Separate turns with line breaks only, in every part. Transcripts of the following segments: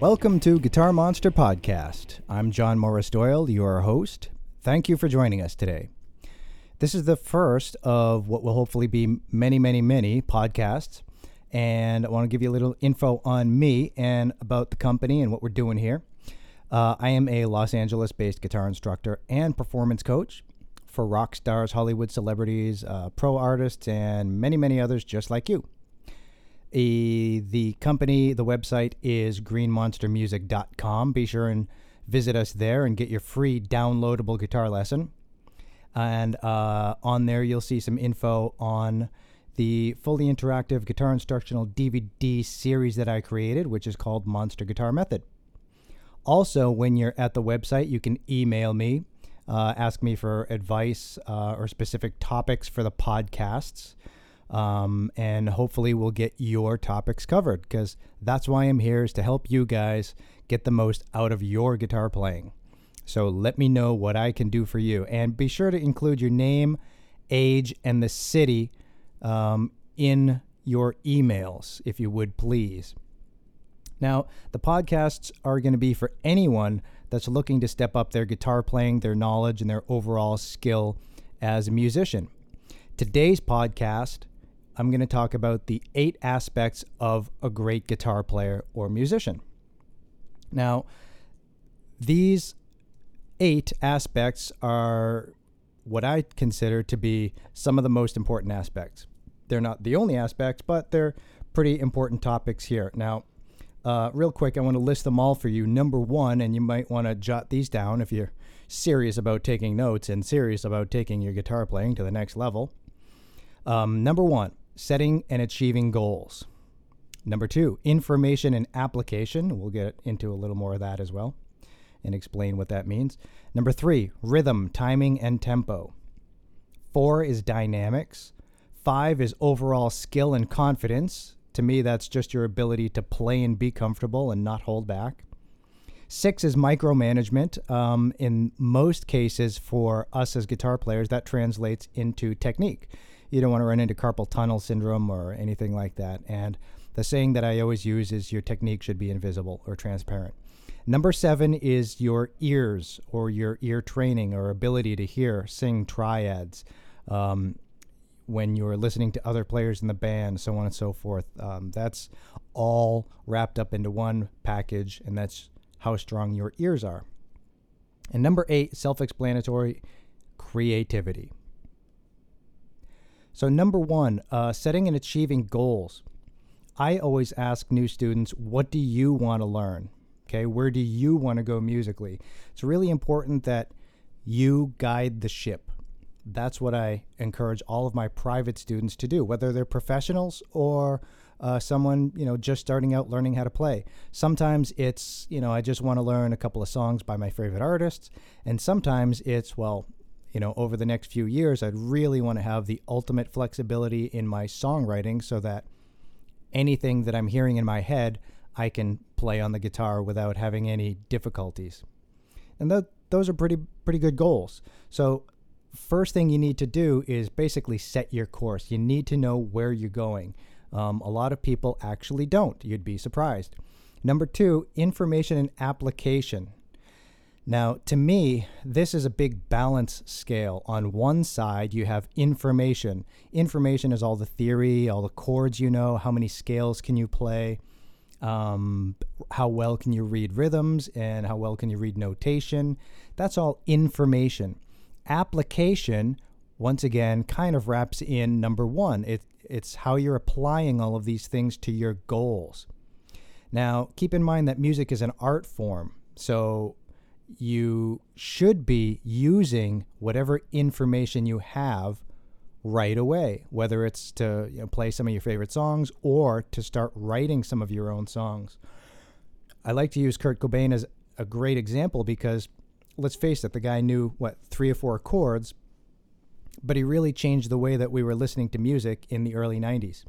Welcome to Guitar Monster Podcast. I'm John Morris Doyle, your host. Thank you for joining us today. This is the first of what will hopefully be many podcasts. And I want to give you a little info on me and about the company and what we're doing here. I am a Los Angeles-based guitar instructor and performance coach for rock stars, Hollywood celebrities, pro artists, and many others just like you. The company, the website is greenmonstermusic.com. Be sure and visit us there and get your free downloadable guitar lesson. And on there, you'll see some info on the fully interactive guitar instructional DVD series that I created, which is called Monster Guitar Method. Also, when you're at the website, you can email me, ask me for advice or specific topics for the podcasts. And hopefully we'll get your topics covered, because that's why I'm here, is to help you guys get the most out of your guitar playing. So let me know what I can do for you, and be sure to include your name, age, and the city in your emails, if you would please. Now, the podcasts are going to be for anyone that's looking to step up their guitar playing, their knowledge, and their overall skill as a musician. Today's podcast, I'm going to talk about the 8 aspects of a great guitar player or musician. Now, these 8 aspects are what I consider to be some of the most important aspects. They're not the only aspects, but they're pretty important topics here. Now, real quick, I want to list them all for you. Number 1, and you might want to jot these down if you're serious about taking notes and serious about taking your guitar playing to the next level. Number 1, setting and achieving goals. Number 2, information and application. We'll get into a little more of that as well and explain what that means. Number 3, rhythm, timing, and tempo. 4 is dynamics. 5 is overall skill and confidence. To me, that's just your ability to play and be comfortable and not hold back. 6 is micromanagement. In most cases for us as guitar players, that translates into technique. You don't want to run into carpal tunnel syndrome or anything like that. And the saying that I always use is your technique should be invisible or transparent. Number 7 is your ears, or your ear training or ability to hear, sing triads when you're listening to other players in the band, so on and so forth. That's all wrapped up into one package, and that's how strong your ears are. And number 8, self-explanatory, creativity. So number 1, setting and achieving goals. I always ask new students, what do you want to learn? Okay, where do you want to go musically? It's really important that you guide the ship. That's what I encourage all of my private students to do, whether they're professionals or someone, just starting out learning how to play. Sometimes it's, I just want to learn a couple of songs by my favorite artists. And sometimes it's, over the next few years, I'd really want to have the ultimate flexibility in my songwriting so that anything that I'm hearing in my head, I can play on the guitar without having any difficulties. And those are pretty good goals. So first thing you need to do is basically set your course. You need to know where you're going. A lot of people actually don't. You'd be surprised. Number 2, information and application. Now, to me, this is a big balance scale. On one side, you have information. Information is all the theory, all the chords how many scales can you play, how well can you read rhythms, and how well can you read notation. That's all information. Application, once again, kind of wraps in number 1. It's how you're applying all of these things to your goals. Now, keep in mind that music is an art form, so you should be using whatever information you have right away, whether it's to play some of your favorite songs or to start writing some of your own songs. I like to use Kurt Cobain as a great example because, let's face it, the guy knew, 3 or 4 chords, but he really changed the way that we were listening to music in the early 90s.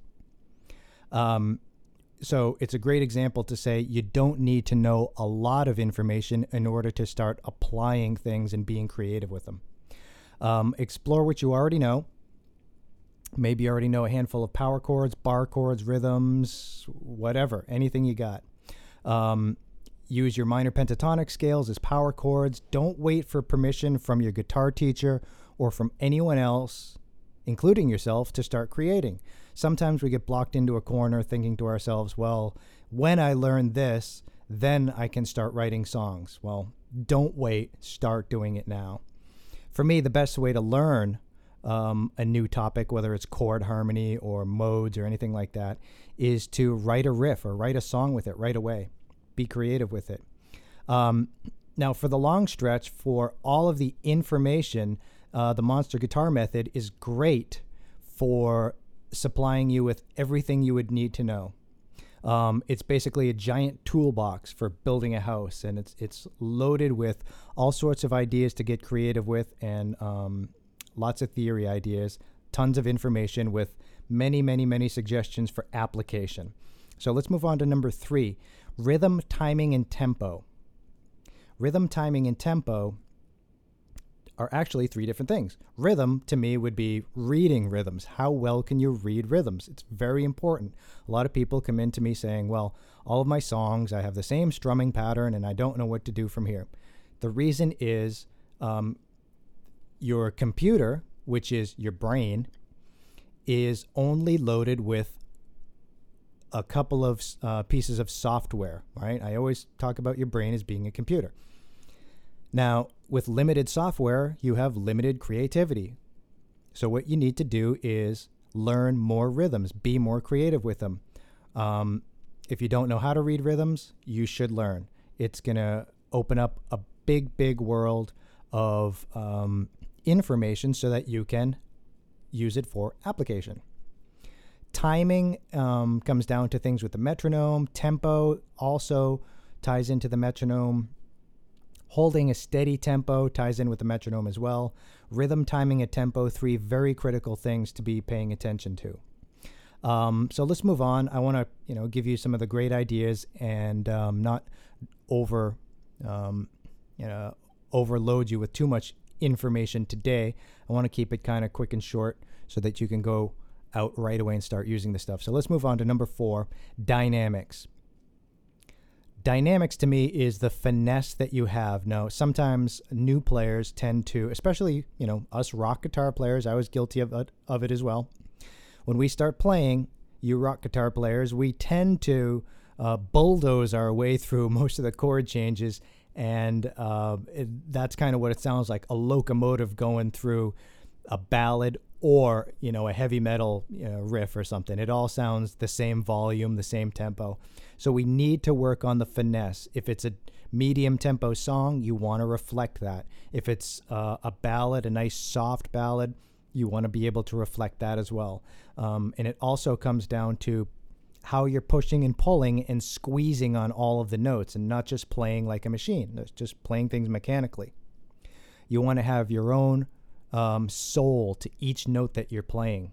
So it's a great example to say you don't need to know a lot of information in order to start applying things and being creative with them. Explore what you already know. Maybe you already know a handful of power chords, bar chords, rhythms, whatever, anything you got. Use your minor pentatonic scales as power chords. Don't wait for permission from your guitar teacher or from anyone else, including yourself, to start creating. Sometimes we get blocked into a corner thinking to ourselves, well, when I learn this, then I can start writing songs. Well, don't wait. Start doing it now. For me, the best way to learn a new topic, whether it's chord harmony or modes or anything like that, is to write a riff or write a song with it right away. Be creative with it. Now, for the long stretch, for all of the information, the Monster Guitar Method is great for supplying you with everything you would need to know. It's basically a giant toolbox for building a house, and it's loaded with all sorts of ideas to get creative with, and lots of theory ideas, tons of information with many, many, many suggestions for application. So let's move on to number 3, rhythm, timing, and tempo. Rhythm, timing, and tempo are actually 3 different things. Rhythm, to me, would be reading rhythms. How well can you read rhythms? It's very important. A lot of people come in to me saying, well, all of my songs, I have the same strumming pattern and I don't know what to do from here. The reason is your computer, which is your brain, is only loaded with a couple of pieces of software, right? I always talk about your brain as being a computer. Now, with limited software, you have limited creativity. So what you need to do is learn more rhythms, be more creative with them. If you don't know how to read rhythms, you should learn. It's going to open up a big, big world of information so that you can use it for application. Timing comes down to things with the metronome. Tempo also ties into the metronome. Holding a steady tempo ties in with the metronome as well. Rhythm, timing, and tempo, 3 very critical things to be paying attention to. So let's move on. I want to, give you some of the great ideas and not overload you with too much information today. I want to keep it kind of quick and short so that you can go out right away and start using this stuff. So let's move on to number 4, dynamics. Dynamics to me is the finesse that you have. Now, sometimes new players tend to, especially, us rock guitar players, I was guilty of it as well. When we start playing, you rock guitar players, we tend to bulldoze our way through most of the chord changes, and that's kind of what it sounds like, a locomotive going through a ballad or, a heavy metal riff or something. It all sounds the same volume, the same tempo. So we need to work on the finesse. If it's a medium tempo song, you want to reflect that. If it's a ballad, a nice soft ballad, you want to be able to reflect that as well. And it also comes down to how you're pushing and pulling and squeezing on all of the notes and not just playing like a machine. It's just playing things mechanically. You want to have your own soul to each note that you're playing.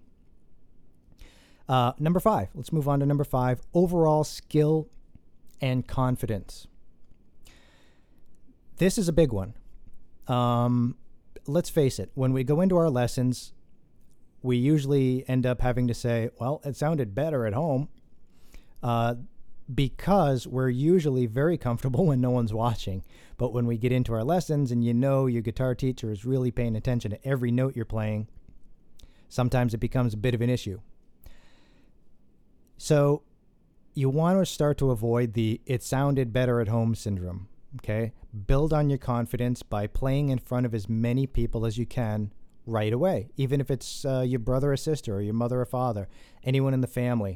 Number 5. Let's move on to number 5. Overall skill and confidence. This is a big one. Let's face it. When we go into our lessons, we usually end up having to say, well, it sounded better at home, because we're usually very comfortable when no one's watching. But when we get into our lessons and your guitar teacher is really paying attention to every note you're playing, sometimes it becomes a bit of an issue. So you want to start to avoid the "it sounded better at home" syndrome, okay? Build on your confidence by playing in front of as many people as you can right away, even if it's your brother or sister or your mother or father, anyone in the family.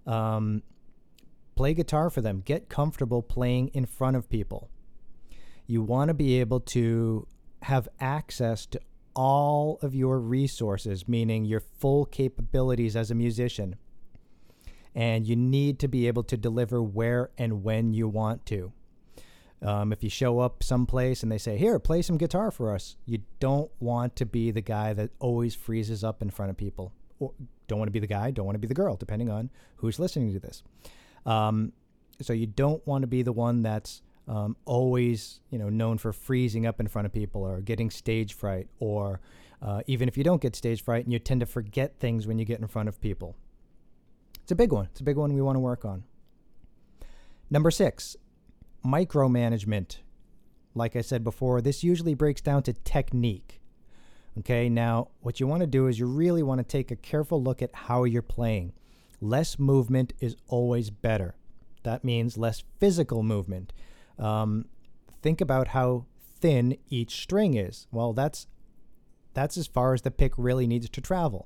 Play guitar for them. Get comfortable playing in front of people. You want to be able to have access to all of your resources, meaning your full capabilities as a musician. And you need to be able to deliver where and when you want to. If you show up someplace and they say, here, play some guitar for us, you don't want to be the guy that always freezes up in front of people. Or don't want to be the guy, don't want to be the girl, depending on who's listening to this. So you don't want to be the one that's always, known for freezing up in front of people or getting stage fright, or even if you don't get stage fright and you tend to forget things when you get in front of people. It's a big one. It's a big one we want to work on. Number 6, micromanagement. Like I said before, this usually breaks down to technique. Okay, now what you want to do is you really want to take a careful look at how you're playing. Less movement is always better. That means less physical movement. Think about how thin each string is. Well, that's as far as the pick really needs to travel.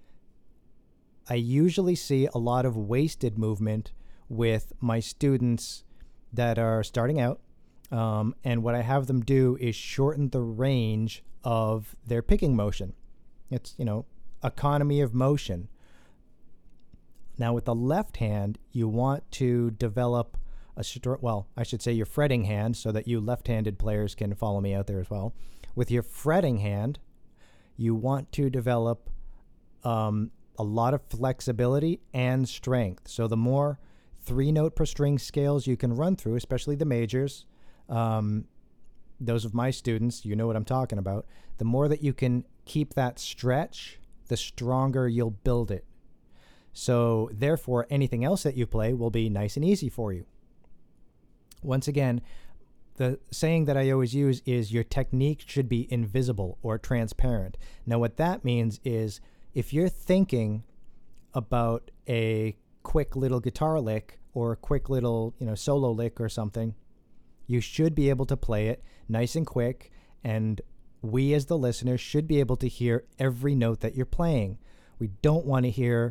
I usually see a lot of wasted movement with my students that are starting out. And what I have them do is shorten the range of their picking motion. It's, economy of motion. Now with the left hand, you want to develop your fretting hand, so that you left-handed players can follow me out there as well. With your fretting hand, you want to develop a lot of flexibility and strength. So the more 3-note per string scales you can run through, especially the majors, those of my students, you know what I'm talking about. The more that you can keep that stretch, the stronger you'll build it. So therefore, anything else that you play will be nice and easy for you. Once again, the saying that I always use is your technique should be invisible or transparent. Now, what that means is if you're thinking about a quick little guitar lick or a quick little, solo lick or something, you should be able to play it nice and quick, and we as the listeners should be able to hear every note that you're playing. We don't want to hear,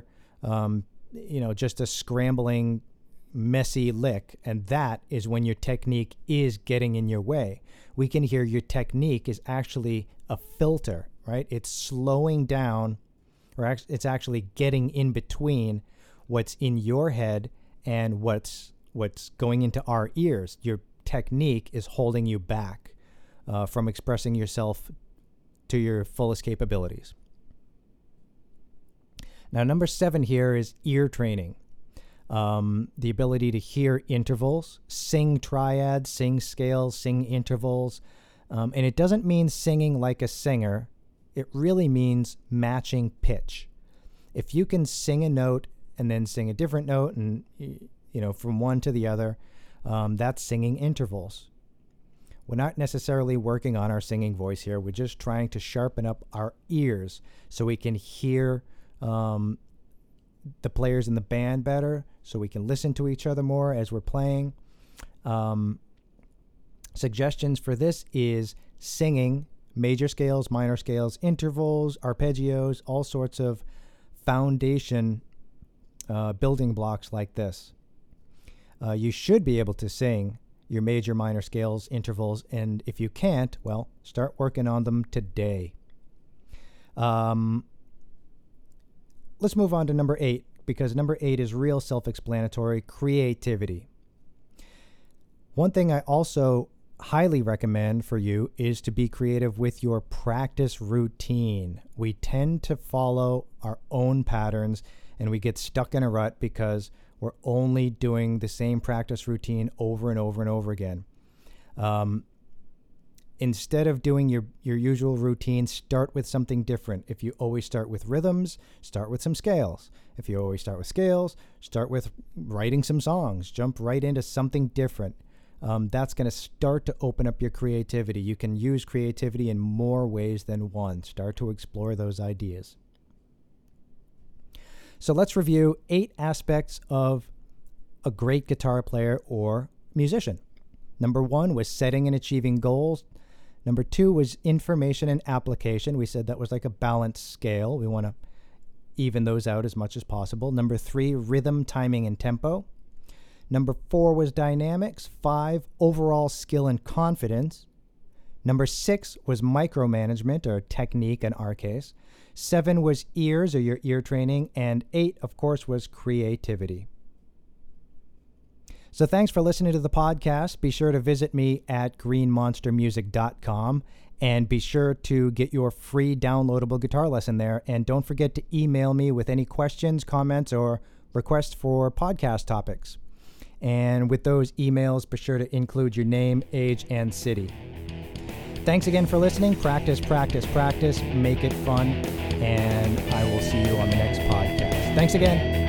just a scrambling, messy lick, and that is when your technique is getting in your way. We can hear your technique is actually a filter, right? It's slowing down, or it's actually getting in between what's in your head and what's going into our ears. Your technique is holding you back from expressing yourself to your fullest capabilities. Now, number 7 here is ear training. The ability to hear intervals, sing triads, sing scales, sing intervals. And it doesn't mean singing like a singer. It really means matching pitch. If you can sing a note and then sing a different note and, from one to the other, that's singing intervals. We're not necessarily working on our singing voice here. We're just trying to sharpen up our ears so we can hear the players in the band better, so we can listen to each other more as we're playing. Suggestions for this is singing major scales, minor scales, intervals, arpeggios, all sorts of foundation building blocks like this. You should be able to sing your major, minor scales, intervals, and if you can't, well, start working on them today. Let's move on to number 8, because number 8 is real self-explanatory: creativity. One thing I also highly recommend for you is to be creative with your practice routine. We tend to follow our own patterns, and we get stuck in a rut because we're only doing the same practice routine over and over and over again. Instead of doing your usual routine, start with something different. If you always start with rhythms, start with some scales. If you always start with scales, start with writing some songs. Jump right into something different. That's going to start to open up your creativity. You can use creativity in more ways than one. Start to explore those ideas. So let's review 8 aspects of a great guitar player or musician. Number 1 was setting and achieving goals. Number 2 was information and application. We said that was like a balanced scale. We want to even those out as much as possible. Number 3, rhythm, timing, and tempo. Number 4 was dynamics. 5, overall skill and confidence. Number 6 was micromanagement, or technique in our case. 7 was ears, or your ear training. And 8, of course, was creativity. So thanks for listening to the podcast. Be sure to visit me at greenmonstermusic.com and be sure to get your free downloadable guitar lesson there. And don't forget to email me with any questions, comments, or requests for podcast topics. And with those emails, be sure to include your name, age, and city. Thanks again for listening. Practice, practice, practice. Make it fun. And I will see you on the next podcast. Thanks again.